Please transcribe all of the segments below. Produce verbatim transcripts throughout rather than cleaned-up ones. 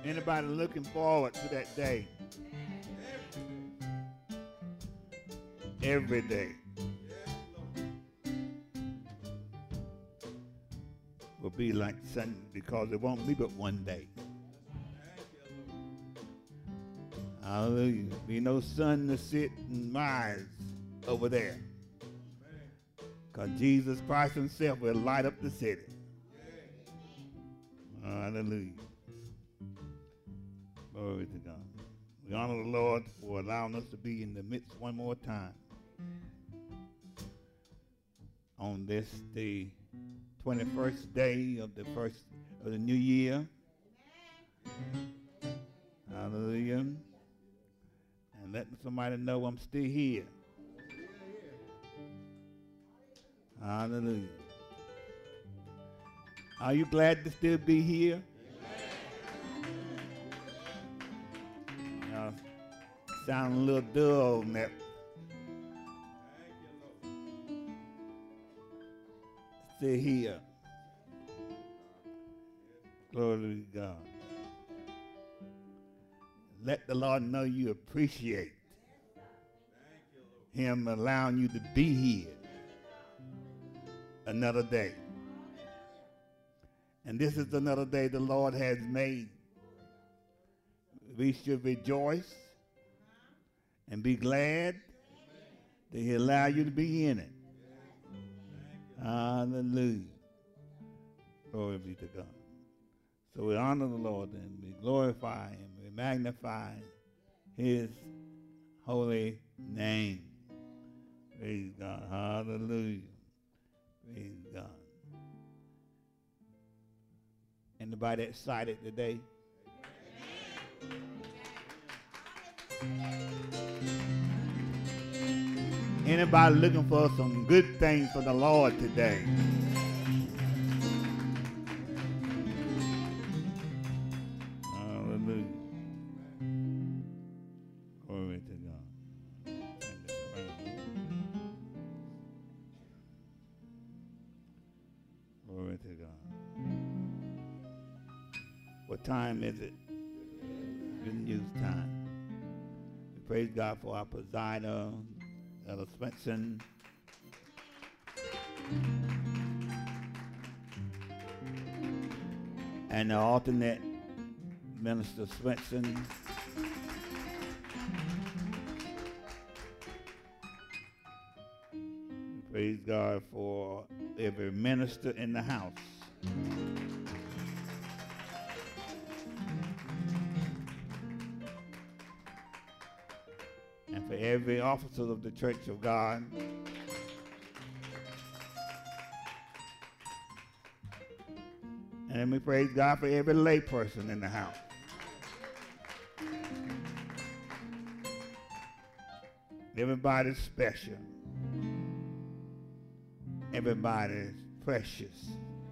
Anybody looking forward to that day? Every day will be like Sunday because it won't be but one day. Hallelujah. Be no sun to sit and rise over there. Because Jesus Christ himself will light up the city. Hallelujah. Glory to God. We honor the Lord for allowing us to be in the midst one more time. On this, the twenty-first day of the first of the new year. Hallelujah. And let somebody know I'm still here. Hallelujah. Are you glad to still be here? Uh, sound a little dull on that. Still here. Glory to God. Let the Lord know you appreciate him allowing you to be here another day. And this is another day the Lord has made. We should rejoice and be glad that he allowed you to be in it. Hallelujah. Glory be to God. So we honor the Lord and we glorify him. We magnify his holy name. Praise God. Hallelujah. Praise God. Anybody excited today? Anybody looking for some good things for the Lord today? Hallelujah. Glory to God. Glory to God. What time is it? Good news time. We praise God for our presider, Elder Swenson. And the alternate, Minister Swenson. We praise God for every minister in the house. And for every officer of the Church of God. And we praise God for every lay person in the house. Everybody's special. Everybody's precious.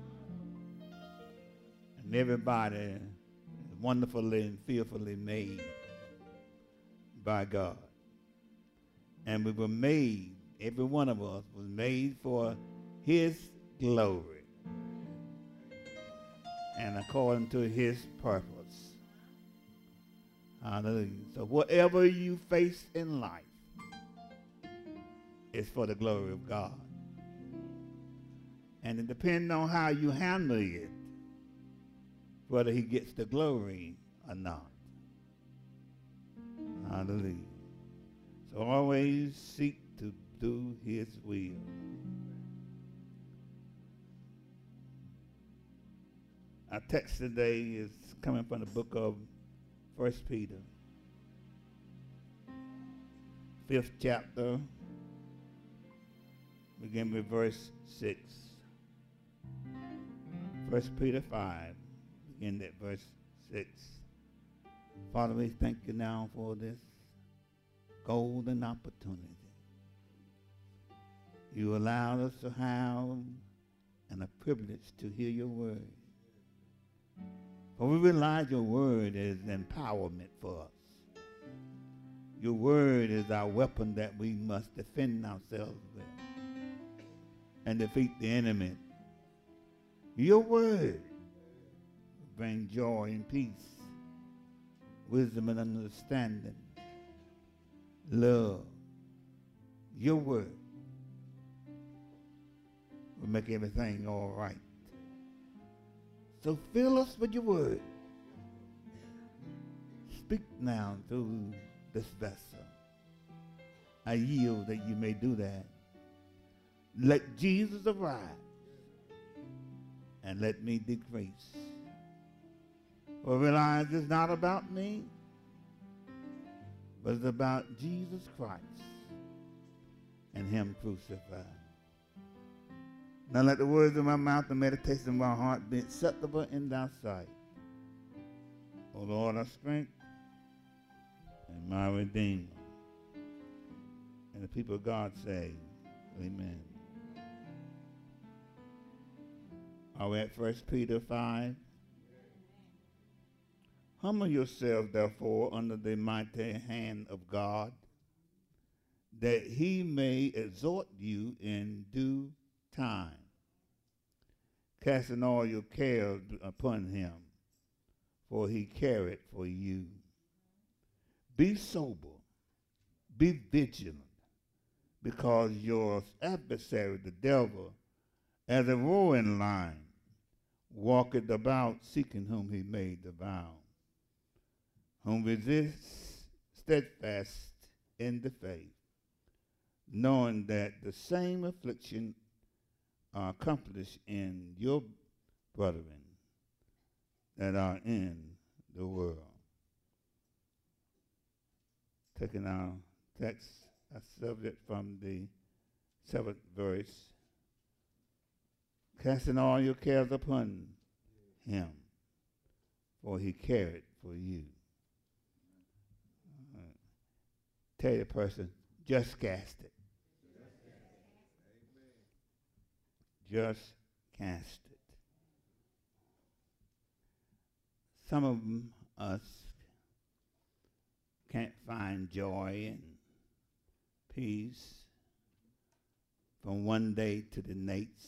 And everybody is wonderfully and fearfully made by God. And we were made, every one of us was made for his glory and according to his purpose. Hallelujah. So whatever you face in life is for the glory of God. And it depends on how you handle it, whether he gets the glory or not. Hallelujah. So always seek to do his will. Our text today is coming from the book of First Peter, fifth chapter, begin with verse six. First Peter five, begin at verse six. Father, we thank you now for this golden opportunity. You allowed us to have and a privilege to hear your word. For we realize your word is empowerment for us. Your word is our weapon that we must defend ourselves with and defeat the enemy. Your word brings joy and peace wisdom and understanding, love. Your word will make everything all right. So fill us with your word. Speak now through this vessel. I yield that you may do that. Let Jesus arise and let me decrease. For realize it's not about me, but it's about Jesus Christ and him crucified. Now let the words of my mouth and meditation of my heart be acceptable in thy sight. O Lord, our strength and my Redeemer. And the people of God say, amen. Are we at First Peter five? Humble yourselves, therefore, under the mighty hand of God, that he may exhort you in due time, casting all your cares upon him, for he careth for you. Be sober, be vigilant, because your adversary, the devil, as a roaring lion, walketh about seeking whom he may devour, whom resist steadfast in the faith, knowing that the same affliction are accomplished in your brethren that are in the world. Taking our text, a subject from the seventh verse, casting all your cares upon him, for he careth for you. Uh, tell the person, just cast it. Just cast it. Some of us can't find joy and peace from one day to the next.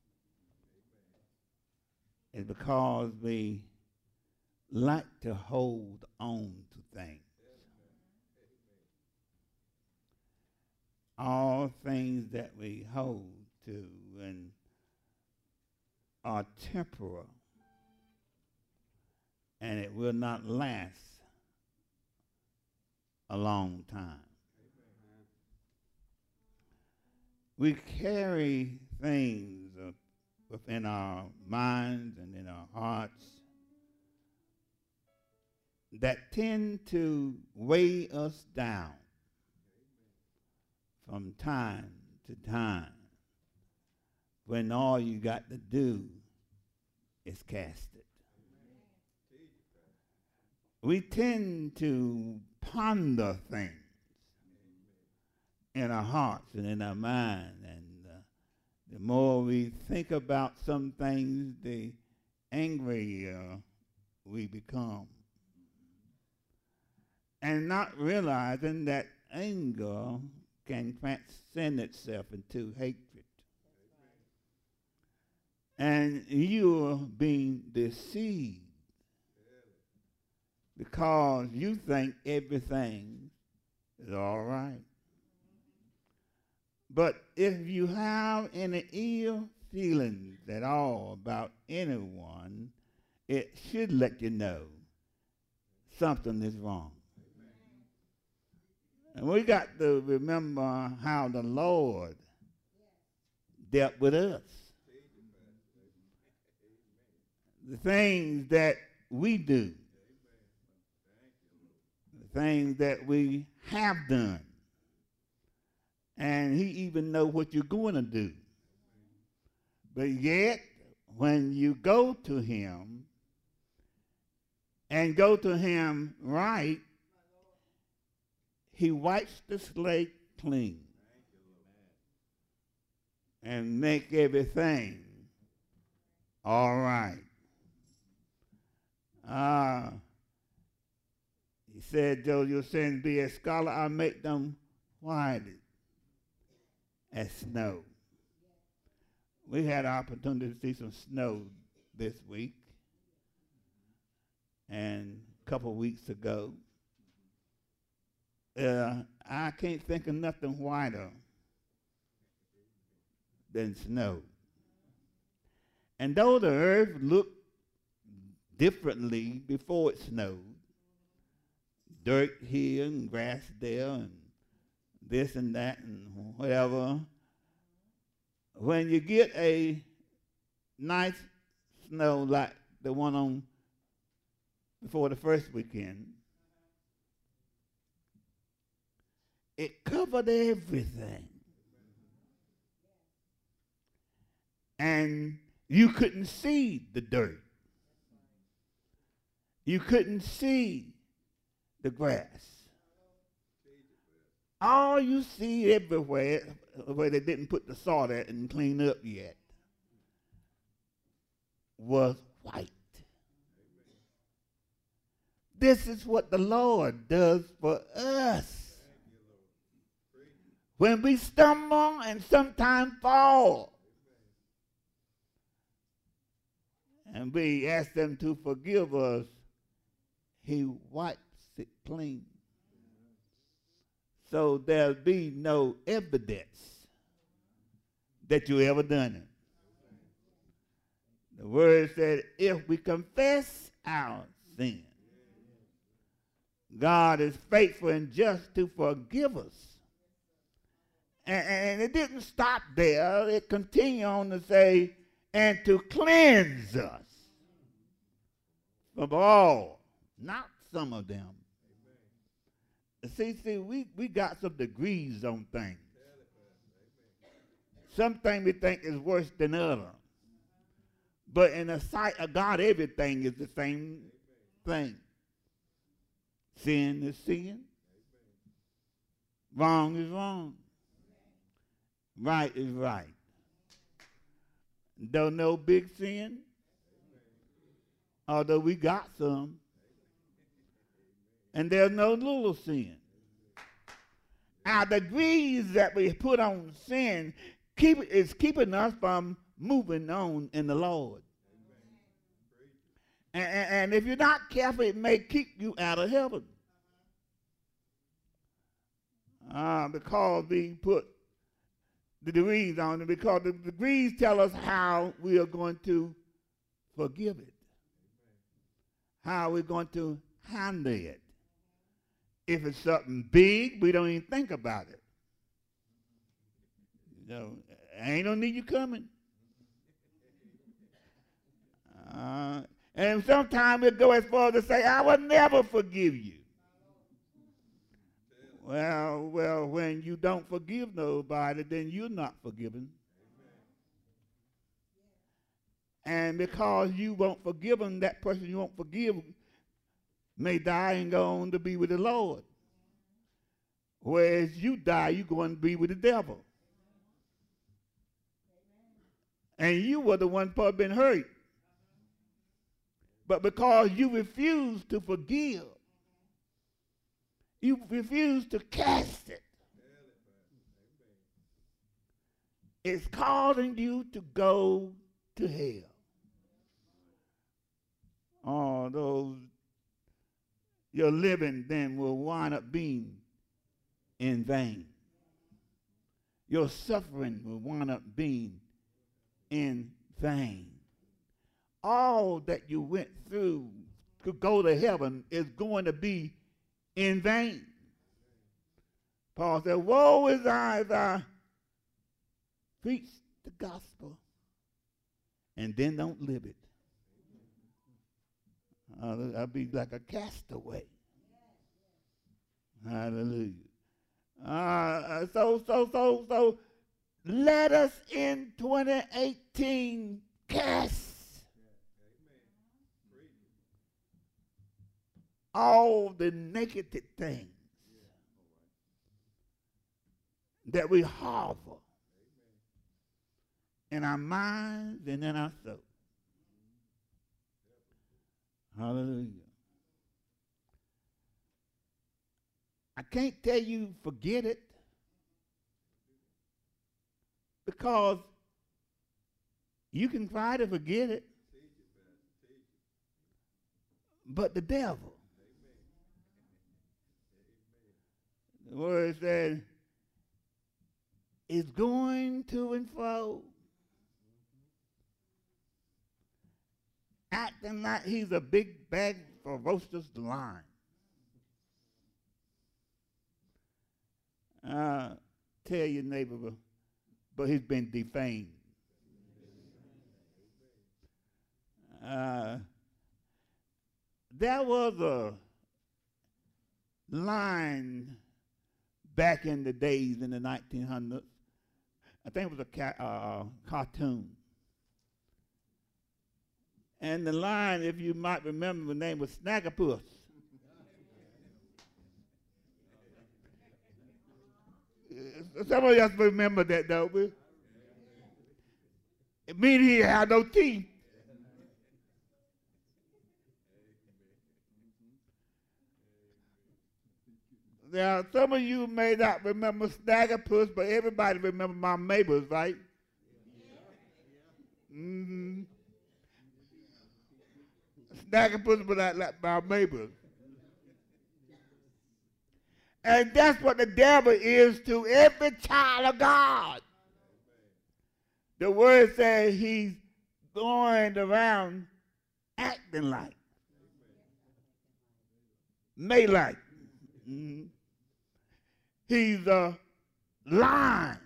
It's because we like to hold on to things. All things that we hold to and are temporal, and it will not last a long time. We carry things uh, within our minds and in our hearts that tend to weigh us down from time to time, when all you got to do is cast it. We tend to ponder things in our hearts and in our mind, and uh, the more we think about some things, the angrier we become. And not realizing that anger can transcend itself into hatred. And you're being deceived because you think everything is all right. But if you have any ill feelings at all about anyone, it should let you know something is wrong. And we got to remember how the Lord dealt with us. The things that we do, the things that we have done, and he even knows what you're going to do. But yet, when you go to him and go to him right, he wipes the slate clean and make everything all right. Uh, he said, though your sins be as scarlet, I make them white as snow. We had an opportunity to see some snow this week, and couple weeks ago. Uh, I can't think of nothing whiter than snow. And though the earth looked differently before it snowed, dirt here and grass there and this and that and whatever, when you get a nice snow like the one on before the first weekend, it covered everything. And you couldn't see the dirt. You couldn't see the grass. All you see everywhere where they didn't put the salt at and clean up yet was white. This is what the Lord does for us. When we stumble and sometimes fall, and we ask them to forgive us, he wipes it clean. So there'll be no evidence that you ever done it. The word said, if we confess our sin, God is faithful and just to forgive us. And, and it didn't stop there. It continued on to say, and to cleanse us from all, not some of them. See, see, we, we got some degrees on things. Some things we think is worse than others. But in the sight of God, everything is the same thing. Sin is sin. Wrong is wrong. Right is right. Don't know big sin, although we got some. And there's no little sin. Our degrees that we put on sin keep, is keeping us from moving on in the Lord. And, and, and if you're not careful, it may keep you out of heaven. Uh, because we put the degrees on it, because the degrees tell us how we are going to forgive it, how we're going to handle it. If it's something big, we don't even think about it. You know, ain't no need you coming. Uh, and sometimes we'll go as far as to say, I will never forgive you. Well, well, when you don't forgive nobody, then you're not forgiven. And because you won't forgive them, that person you won't forgive may die and go on to be with the Lord. Whereas you die, you're going to be with the devil. And you were the one probably been hurt. But because you refuse to forgive, you refuse to cast it, it's causing you to go to hell. Oh, those, your living then will wind up being in vain. Your suffering will wind up being in vain. All that you went through to go to heaven is going to be in vain. Paul said, woe is I as I preach the gospel and then don't live it. I'll, I'll be like a castaway. Hallelujah. Uh, so, so, so, so, let us in twenty eighteen cast all the negative things that we harbor in our minds and in our soul. Hallelujah. I can't tell you forget it, because you can try to forget it, but the devil The word said, is going to and fro, acting like he's a big bag ferocious lion. Uh, tell your neighbor, but he's been defamed. Uh, there was a line back in the days in the nineteen hundreds. I think it was a ca- uh, cartoon. And the line, if you might remember, the name was Snaggerpuss. Some of us remember that, don't we? It means he had no teeth. Now, some of you may not remember Snaggerpuss, but everybody remember my neighbors, right? Mm-hmm. Snaggerpuss was like, like my neighbors. And that's what the devil is to every child of God. The word says he's going around acting like, may like. Mm-hmm. He's a lying.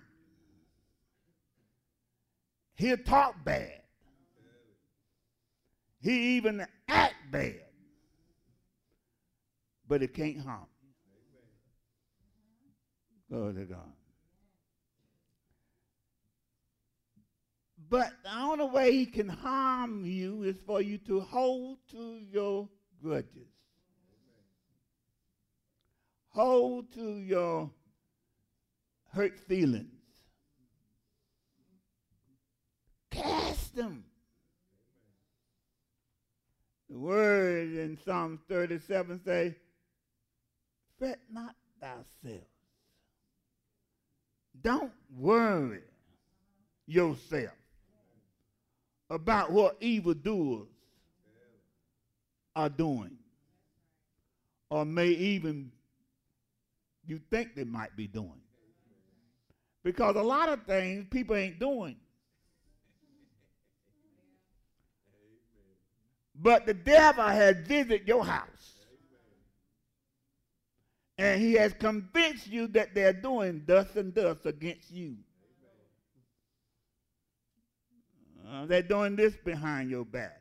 He'll talk bad. He even act bad. But it can't harm. Glory to God. But the only way he can harm you is for you to hold to your grudges. Hold to your hurt feelings. Cast them. The word in Psalm thirty-seven says, fret not thyself. Don't worry yourself about what evildoers are doing, or may even you think they might be doing. Because a lot of things people ain't doing. But the devil has visited your house. And he has convinced you that they're doing thus and thus against you. Uh, they're doing this behind your back.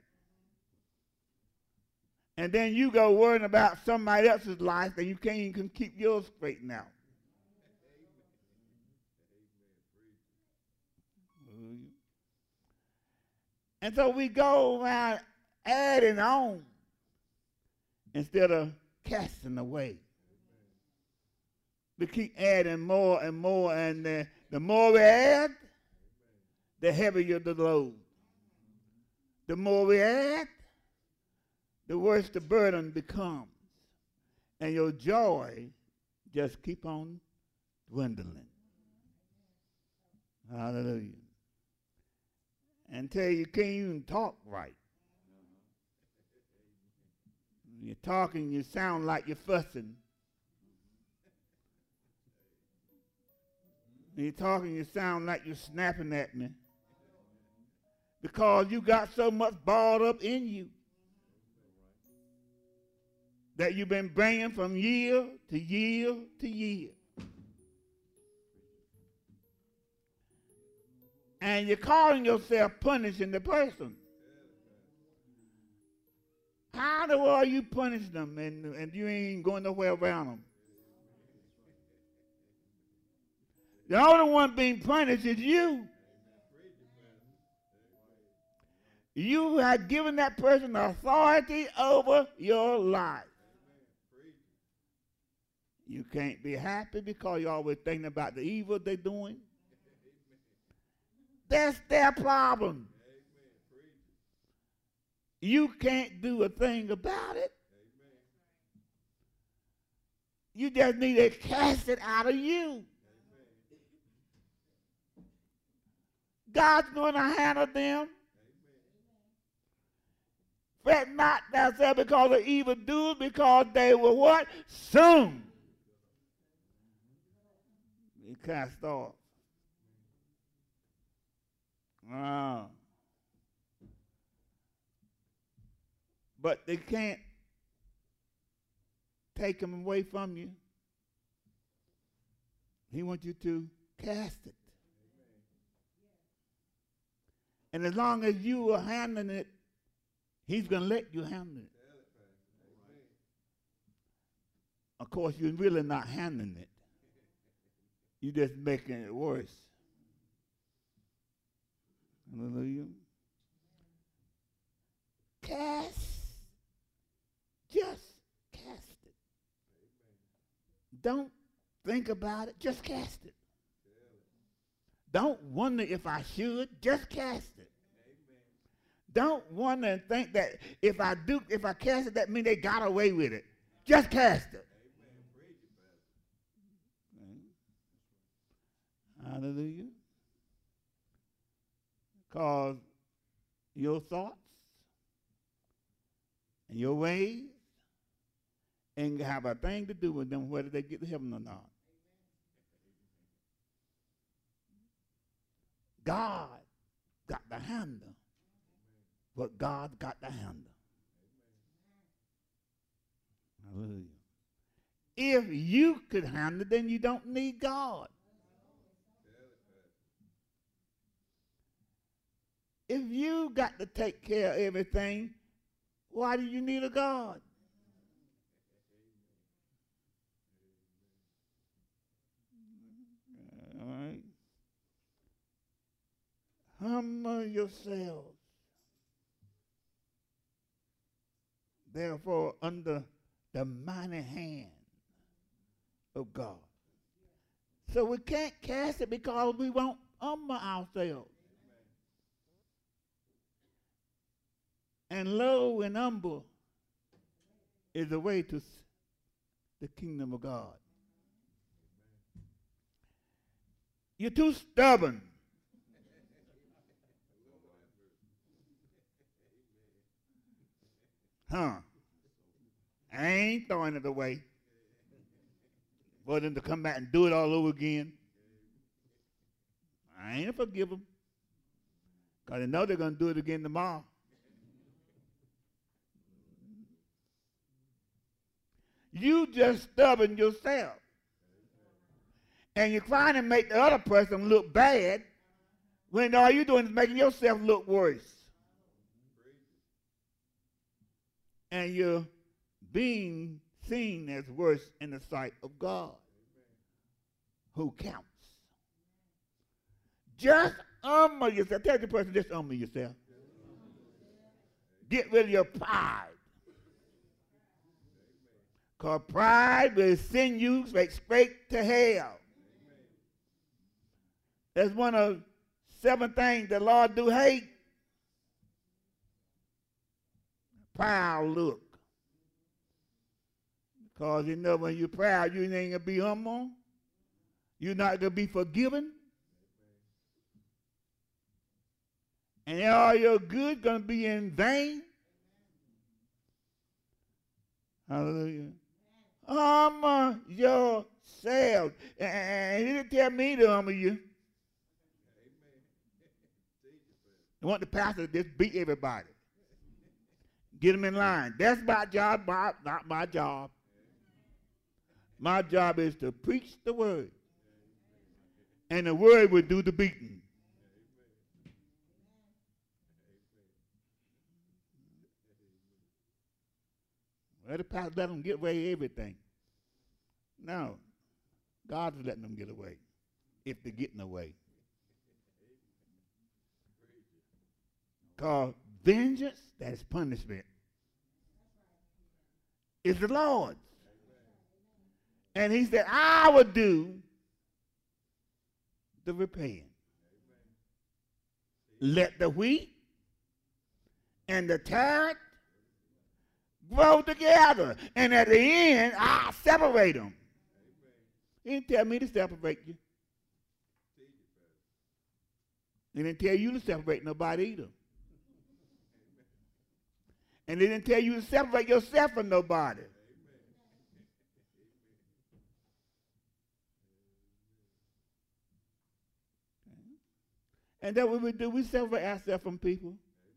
And then you go worrying about somebody else's life and you can't even keep yours straightened out. And so we go around adding on instead of casting away. We keep adding more and more, and the, the more we add, the heavier the load. The more we add, the worse the burden becomes. And your joy just keep on dwindling. Hallelujah. Until you can't even talk right. You're talking, you sound like you're fussing. You're talking, you sound like you're snapping at me. Because you got so much balled up in you that you've been bringing from year to year to year. And you're calling yourself punishing the person. How the world you punish them and, and you ain't going nowhere around them? The only one being punished is you. You have given that person authority over your life. You can't be happy because you're always thinking about the evil they're doing. That's their problem. You can't do a thing about it. You just need to cast it out of you. God's going to handle them. Fret not thyself because of evildoers, because they will what? Soon You cast off. Ah. But they can't take them away from you. He wants you to cast it. And as long as you are handling it, he's going to let you handle it. Of course, you're really not handling it. You're just making it worse. Hallelujah. Cast. Just cast it. Don't think about it. Just cast it. Don't wonder if I should. Just cast it. Don't wonder and think that if I do, if I cast it, that means they got away with it. Just cast it. Hallelujah. Because your thoughts and your ways ain't have a thing to do with them whether they get to heaven or not. God got the handle, but God got the handle. Hallelujah. If you could handle it, then you don't need God. If you got to take care of everything, why do you need a God? All right. Humble yourselves, therefore, under the mighty hand of God. So we can't cast it because we won't humble ourselves. And low and humble is the way to the kingdom of God. You're too stubborn. Huh? I ain't throwing it away for them to come back and do it all over again. I ain't forgive them because they know they're going to do it again tomorrow. You just stubborn yourself. And you're trying to make the other person look bad when all you're doing is making yourself look worse. And you're being seen as worse in the sight of God, who counts. Just humble yourself. Tell the person, just humble yourself. Get rid of your pride. Because pride will send you straight, straight to hell. That's one of seven things the Lord do hate. Proud look. Because you know when you're proud, you ain't going to be humble. You're not going to be forgiven. And all your good going to be in vain. Hallelujah. Humble yourself. And he didn't tell me to humble you. I want the pastor to just beat everybody. Get them in line. That's my job, my, not my job. My job is to preach the word. And the word will do the beating. Well, the pastor let them get away with everything. No. God's letting them get away. If they're getting away. Because vengeance, that is punishment, is the Lord's. And he said, I will do the repaying. Let the wheat and the tare grow together. And at the end, I'll separate them. He didn't tell me to separate you. He didn't tell you to separate nobody either. And they didn't tell you to separate yourself from nobody. And that's what we do. We separate ourselves from people.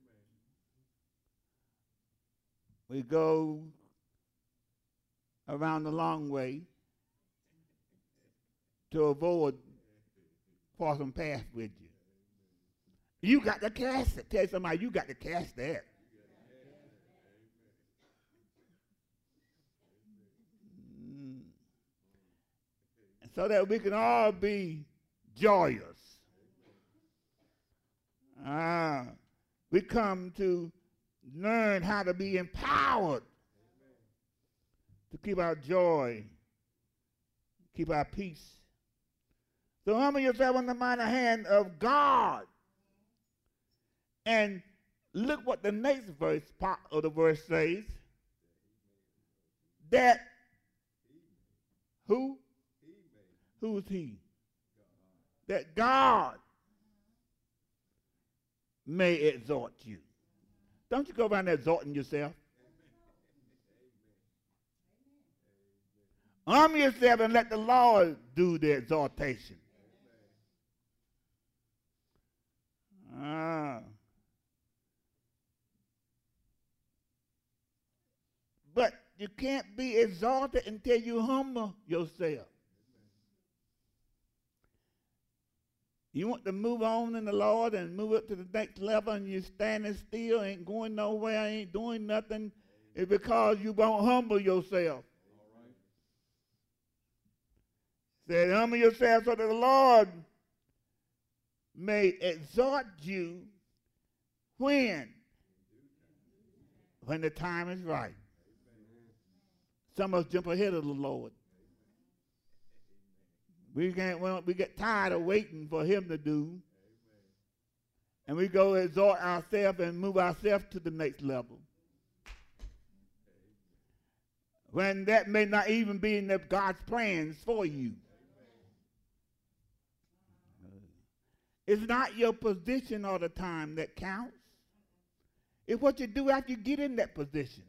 We go around the long way to avoid crossing paths with you. You got to cast it. Tell somebody, you got to cast that. Mm. So that we can all be joyous. Ah, we come to learn how to be empowered to keep our joy, keep our peace. So humble yourself under the mighty hand of God. And look what the next verse part of the verse says. That who? Who is he? That God may exhort you. Don't you go around there exhorting yourself. Arm yourself and let the Lord do the exhortation. Ah. But you can't be exalted until you humble yourself. You want to move on in the Lord and move up to the next level, and you're standing still, ain't going nowhere, ain't doing nothing. It's because you won't humble yourself. Said, humble yourself so that the Lord may exhort you when? When the time is right. Some of us jump ahead of the Lord. We can't. Well, we get tired of waiting for him to do. And we go exhort ourselves and move ourselves to the next level. When that may not even be in the God's plans for you. It's not your position all the time that counts. It's what you do after you get in that position.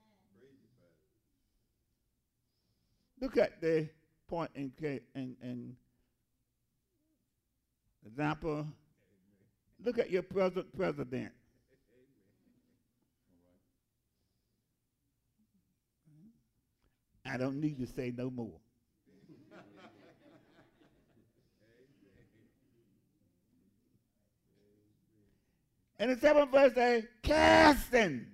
Look at the point in, in, in example. Look at your present president. I don't need to say no more. And the seventh verse says, casting.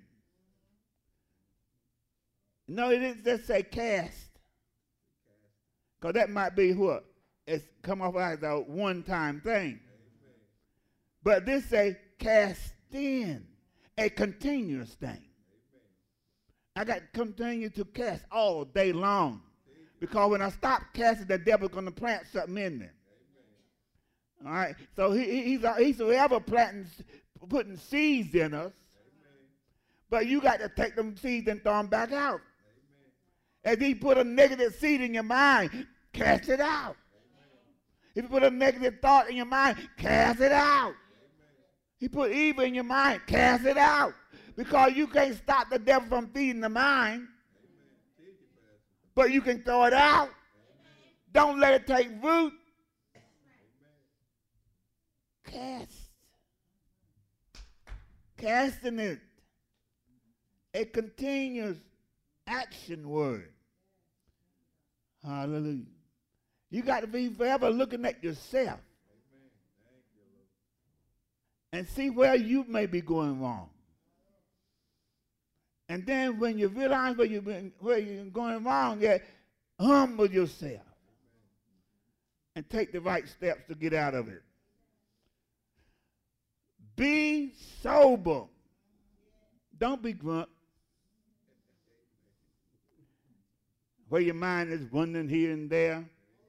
No, it didn't just say cast. Because that might be what? It's come off as a one-time thing. Amen. But this say cast in, a continuous thing. Amen. I got to continue to cast all day long. Amen. Because when I stop casting, the devil's going to plant something in there. Amen. All right? So he, he's, he's forever planting, putting seeds in us. Amen. But you got to take them seeds and throw them back out. Amen. If he put a negative seed in your mind, cast it out. Amen. If you put a negative thought in your mind, cast it out. Amen. He put evil in your mind, cast it out. Because you can't stop the devil from feeding the mind. Amen. But you can throw it out. Amen. Don't let it take root. Amen. Cast. Casting it. A continuous action word. Hallelujah. You got to be forever looking at yourself. Amen. Thank you, Lord. And see where you may be going wrong. And then when you realize where you've been, where you're going wrong, yeah, humble yourself. Amen. And take the right steps to get out of it. Be sober. Don't be grunt. Where your mind is wandering here and there.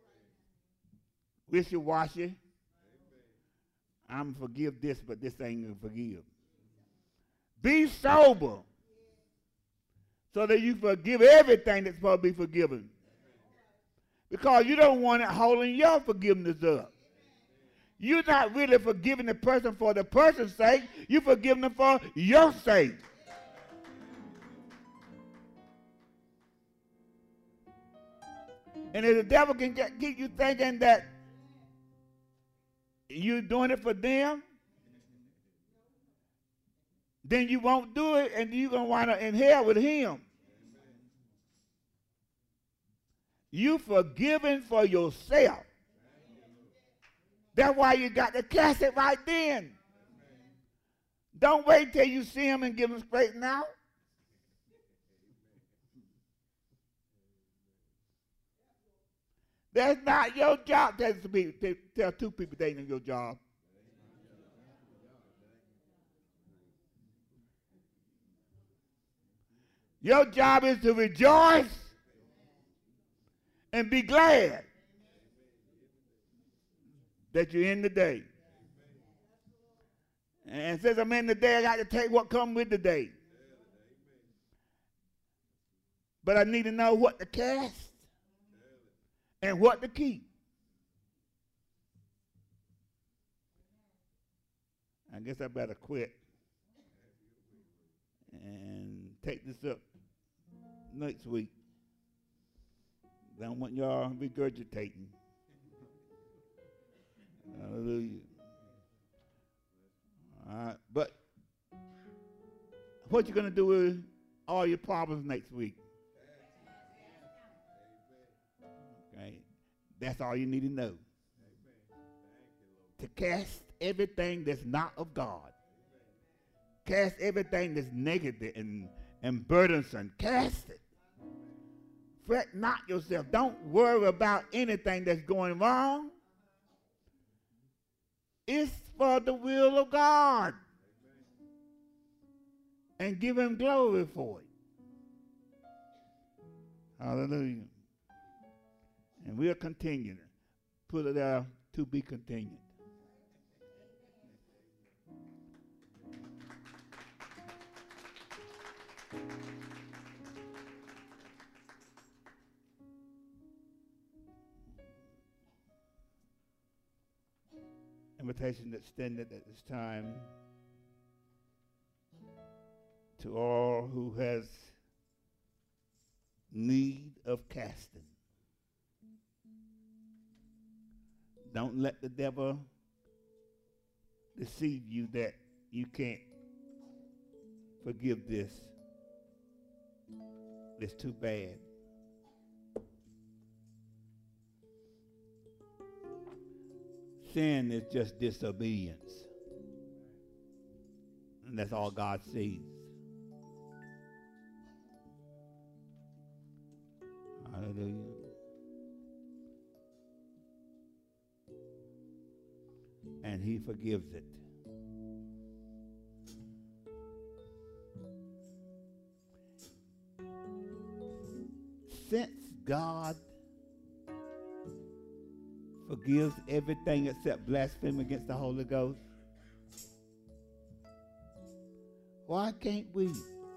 Wishy-washy. I'm forgive this, but this ain't gonna forgive. Be sober. So that you forgive everything that's supposed to be forgiven. Because you don't want it holding your forgiveness up. You're not really forgiving the person for the person's sake. You're forgiving them for your sake. And if the devil can get, keep you thinking that you're doing it for them, then you won't do it, and you're going to wind up in hell with him. You forgiven for yourself. That's why you got to cast it right then. Don't wait till you see him and give him straightened out. That's not your job. Tell two people, tell two people they ain't your job. Your job is to rejoice and be glad that you're in the day. And since I'm in the day, I got to take what comes with the day. But I need to know what to cast and what to keep. I guess I better quit and take this up next week. I don't want y'all regurgitating. Hallelujah. All right, but what you going to do with all your problems next week? Okay, that's all you need to know. To cast everything that's not of God. Cast everything that's negative and, and burdensome. Cast it. Fret not yourself. Don't worry about anything that's going wrong. It's for the will of God. And give him glory for it. Hallelujah. And we'll continue. Put it there to be continued. Invitation extended at this time to all who has need of casting. Don't let the devil deceive you that you can't forgive this. It's too bad. Sin is just disobedience. And that's all God sees. Hallelujah. And he forgives it. Since God forgives everything except blasphemy against the Holy Ghost, why can't we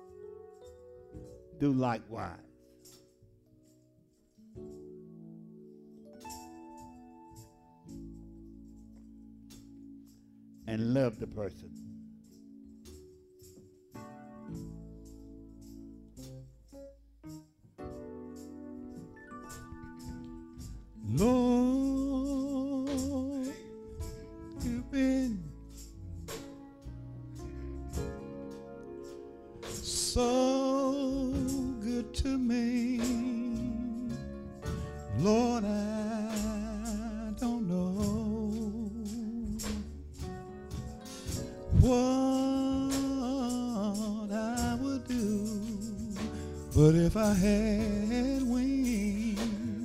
do likewise? And love the person. Lord, you've been so good to me. Lord, I don't know what I would do, but if I had wings,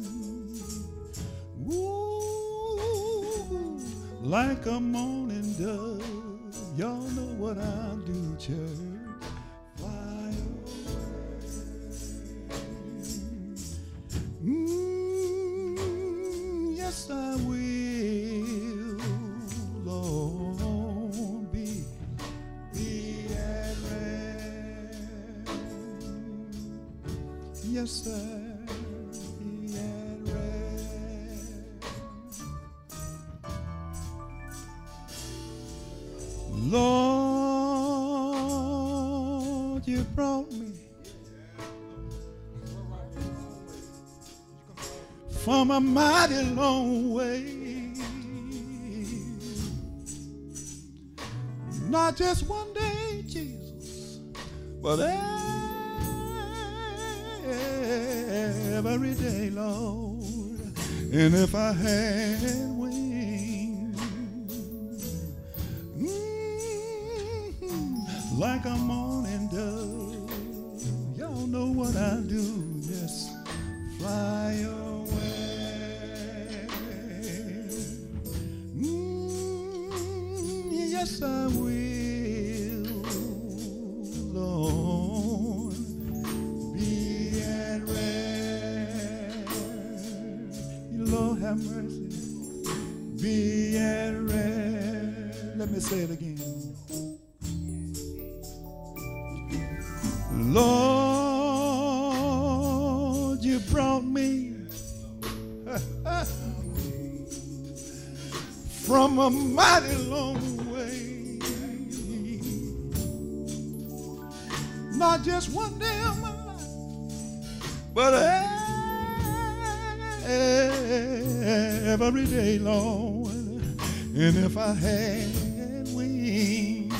ooh, like a morning dove, y'all know what I'll do, church. Fly away. Mm, yes, I will, Lord, be, be at rest. Yes, sir. Lord, you brought me from a mighty long way. Not just one day, Jesus, but every day, Lord. And if I had wings, mm-hmm, like a morning dove, y'all know what I do, just fly away. Mm, yes, I will, Lord, be at rest. Lord, have mercy, be at rest. Let me say it again. Lord, you brought me from a mighty long way. Not just one day of my life, but every day, Lord. And if I had wings,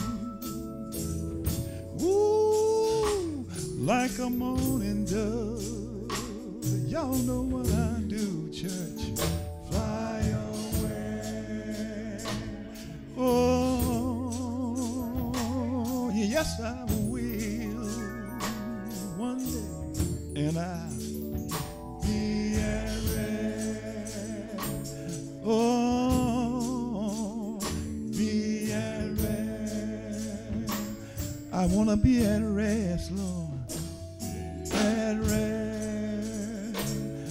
ooh, like a morning dove, y'all know what I do, church, fly away. Oh, yes, I will one day, and I'll be at rest. Oh, be at rest. I want to be at rest, Lord, at rest.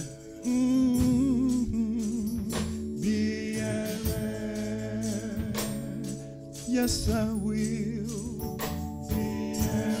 Mm-hmm. Be at rest. Yes, I will be at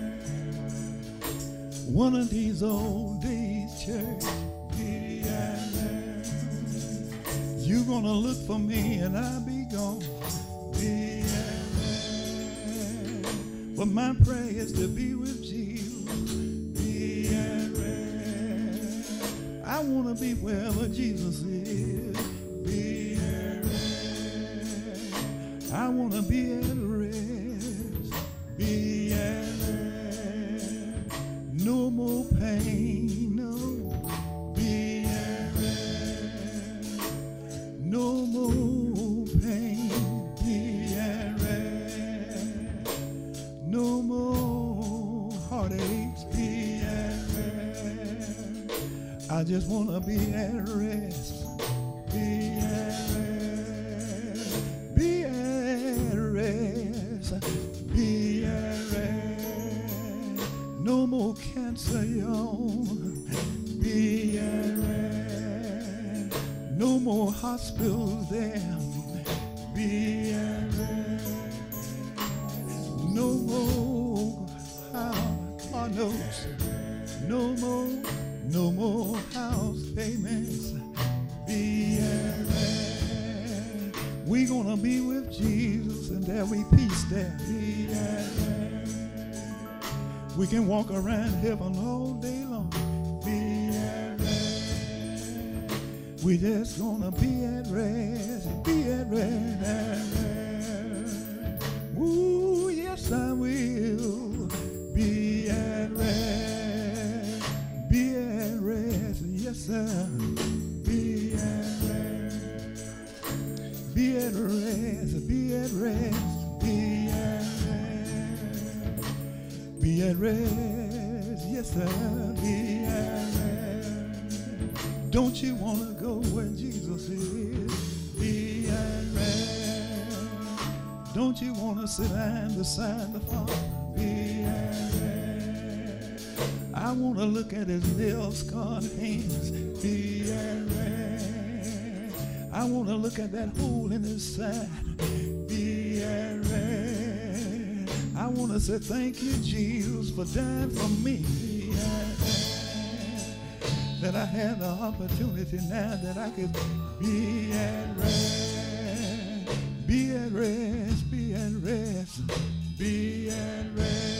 rest. One of these old days, church, be at rest. You're gonna look for me and I'll be gone. Be at rest. But my prayer is to be with Jesus. Be at rest. I wanna be wherever Jesus is. Be at rest. I wanna be at rest. Be at rest. No more pain, no. Be at rest. No more pain. Be at rest. No more heartaches. Be at rest. I just want to be at rest. Be at rest. Be at rest. Be at rest. No more cancer, y'all. Be at rest. No more hospitals there. Be at rest. No more car notes. No more, no more house payments. Be at rest. We gonna be with Jesus and there'll be peace there. Be at rest. We can walk around heaven all day long. Be at rest. We just gonna be at rest. Be at rest. At rest. Ooh, yes, I will. Be at rest. Be at rest. Yes, sir. Be at rest. Be at rest. Be at rest. Be at rest. Be at rest. Yes, sir. Be at rest. Don't you want to go where Jesus is? Be at rest. Don't you want to sit down beside the Father? Be at rest. I want to look at his nail-scarred hands. Be at rest. I want to look at that hole in his side. Be at rest. I want to say thank you, Jesus, for dying for me. Be at rest. That I had the opportunity now that I could be at rest. Be at rest. Be at rest. Be at rest.